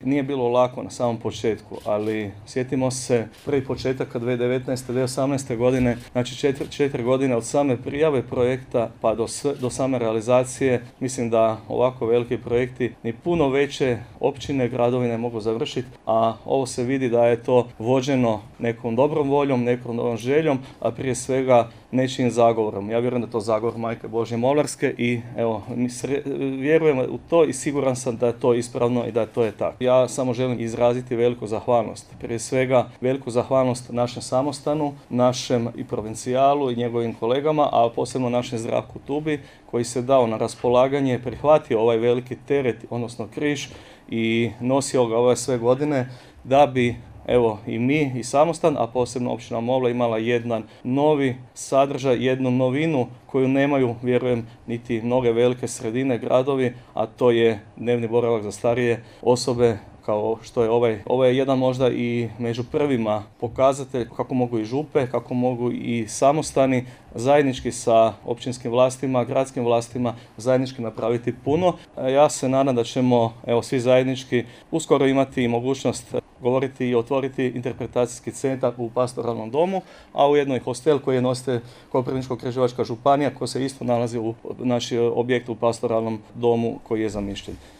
nije bilo lako na samom početku, ali sjetimo se prvi početaka 2019. 2018. godine, znači 4 godine od same prijave projekta pa do same realizacije. Mislim da ovako veliki projekti ni puno veće općine, gradovi ne mogu završiti, a ovo se vidi da je to vođeno nekom dobrom voljom, nekom dobrom željom, a prije svega nečijim zagovorom. Ja vjerujem da je to zagovor Majke Božje Molarske i evo, vjerujem u to i siguran sam da je to ispravno i da to je tako. Ja samo želim izraziti veliku zahvalnost. Prije svega veliku zahvalnost našem samostanu, našem i provincijalu i njegovim kolegama, a posebno našem Zdravku Tubi koji se dao na raspolaganje, prihvatio ovaj veliki teret, odnosno križ i nosio ga ove sve godine da bi evo i mi i samostan, a posebno općina Movla imala jedan novi sadržaj, jednu novinu koju nemaju, vjerujem, niti mnoge velike sredine, gradovi, a to je dnevni boravak za starije osobe kao što je ovaj. Ovo je jedan možda i među prvima pokazatelj kako mogu i župe, kako mogu i samostani zajednički sa općinskim vlastima, gradskim vlastima zajednički napraviti puno. Ja se nadam da ćemo svi zajednički uskoro imati mogućnost govoriti i otvoriti interpretacijski centar u pastoralnom domu, a ujedno i hostel koji je nositelj Koprivničko-križevačka županija koji se isto nalazi u našem objektu u pastoralnom domu koji je zamišljen.